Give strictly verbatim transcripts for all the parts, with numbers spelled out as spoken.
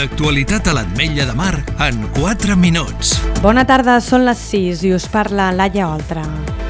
L'actualitat a l'Ametlla de Mar en quatre minuts. Bona tarda, són les sis i us parla Laia Oltra.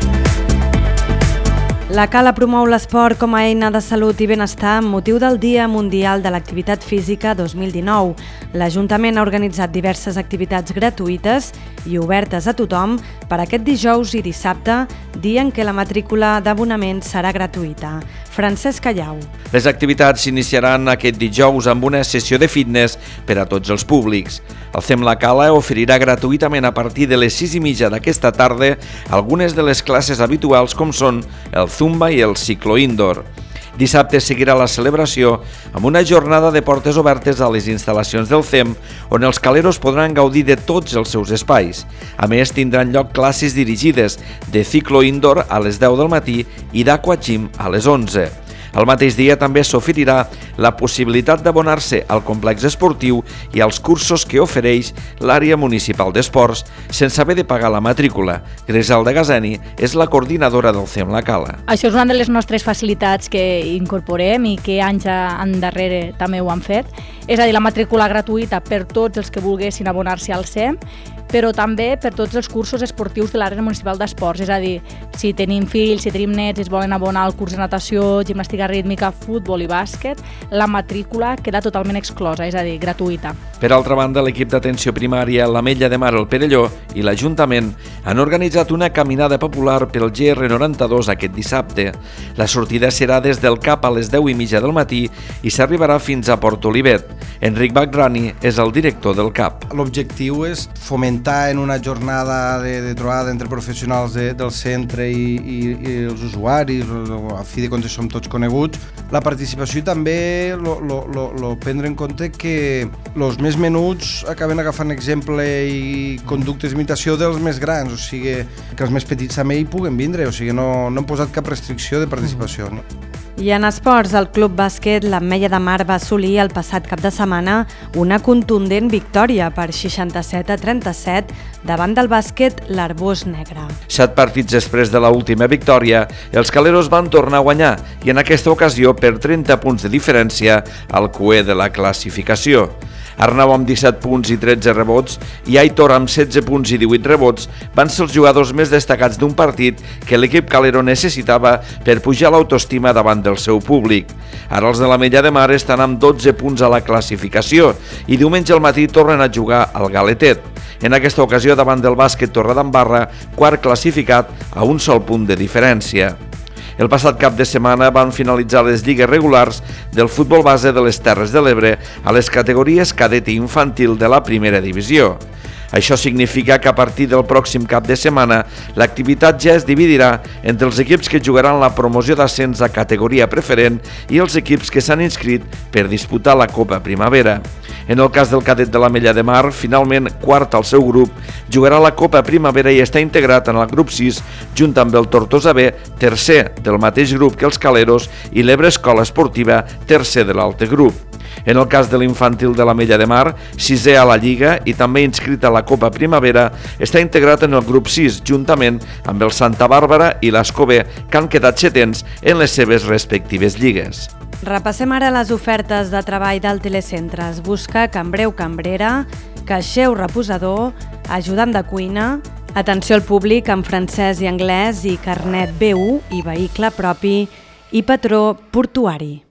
La Cala promou l'esport com a eina de salut i benestar amb motiu del Dia Mundial de l'Activitat Física dos mil dinou. L'Ajuntament ha organitzat diverses activitats gratuïtes i obertes a tothom per aquest dijous i dissabte, dia en què la matrícula d'abonament serà gratuïta. Francesc Callau. Les activitats s'iniciaran aquest dijous amb una sessió de fitness per a tots els públics. El Fem la Cala oferirà gratuïtament a partir de les sis i mitja d'aquesta tarda algunes de les classes habituals com són el Zumba i el ciclo indoor. Dissabte seguirà la celebració amb una jornada de portes obertes a les instal·lacions del C E M, on els caleros podran gaudir de tots els seus espais. A més, tindran lloc classes dirigides de ciclo indoor a les deu del matí i d'aqua gym a les onze. El mateix dia també s'oferirà la possibilitat d'abonar-se al complex esportiu i als cursos que ofereix l'àrea municipal d'esports sense haver de pagar la matrícula. Griselda Gazeni és la coordinadora del Fem la Cala. Això és una de les nostres facilitats que incorporem i que anys endarrere també ho han fet. És a dir, la matrícula gratuïta per tots els que volguessin abonar-se al C E M, però també per tots els cursos esportius de l'àrea municipal d'esports. És a dir, si tenim fills, si tenim nets i es volen abonar al curs de natació, gimnàstica rítmica, futbol i bàsquet, la matrícula queda totalment exclosa, és a dir, gratuïta. Per altra banda, l'equip d'atenció primària, l'Ametlla de Mar, el Perelló i l'Ajuntament han organitzat una caminada popular pel G R noranta-dos aquest dissabte. La sortida serà des del C A P a les deu i mitja del matí i s'arribarà fins a Port Olivet. Enric Bagrani és el director del C A P. L'objectiu és fomentar en una jornada de, de trobada entre professionals de, del centre i, i, i els usuaris, a fi de comptes som tots coneguts, la participació i també lo, lo, lo, lo prendre en compte que els més menuts acaben agafant exemple i conductes d'imitació dels més grans, o sigui que els més petits també hi puguen vindre, o sigui no, no hem posat cap restricció de participació. No? I en esports, el Club Bàsquet l'Ametlla de Mar va assolir el passat cap de setmana una contundent victòria per seixanta-set a trenta-set davant del bàsquet l'Arbós Negre. Set partits després de l'última victòria, els caleros van tornar a guanyar i en aquesta ocasió per trenta punts de diferència al cuer de la classificació. Arnau amb disset punts i tretze rebots i Aitor amb setze punts i divuit rebots van ser els jugadors més destacats d'un partit que l'equip calero necessitava per pujar l'autoestima davant del seu públic. Ara els de l'Ametlla de Mar estan amb dotze punts a la classificació i diumenge al matí tornen a jugar al Galetet. En aquesta ocasió davant del Bàsquet Torredembarra, quart classificat a un sol punt de diferència. El passat cap de setmana van finalitzar les lligues regulars del futbol base de les Terres de l'Ebre a les categories cadet i infantil de la primera divisió. Això significa que a partir del pròxim cap de setmana l'activitat ja es dividirà entre els equips que jugaran la promoció d'ascens a categoria preferent i els equips que s'han inscrit per disputar la Copa Primavera. En el cas del cadet de l'Ametlla de Mar, finalment quart al seu grup, jugarà la Copa Primavera i està integrat en el grup sis junt amb el Tortosa B, tercer del mateix grup que els caleros, i l'Ebre Escola Esportiva, tercer de l'altre grup. En el cas de l'infantil de l'Ametlla de Mar, sisè a la Lliga i també inscrit a la Copa Primavera, està integrat en el grup sis, juntament amb el Santa Bàrbara i l'Escobé, que han quedat setens en les seves respectives lligues. Repassem ara les ofertes de treball del Telecentres. Busca cambreu cambrera, caixer o reposador, ajudant de cuina, atenció al públic en francès i anglès i carnet B u i vehicle propi i patró portuari.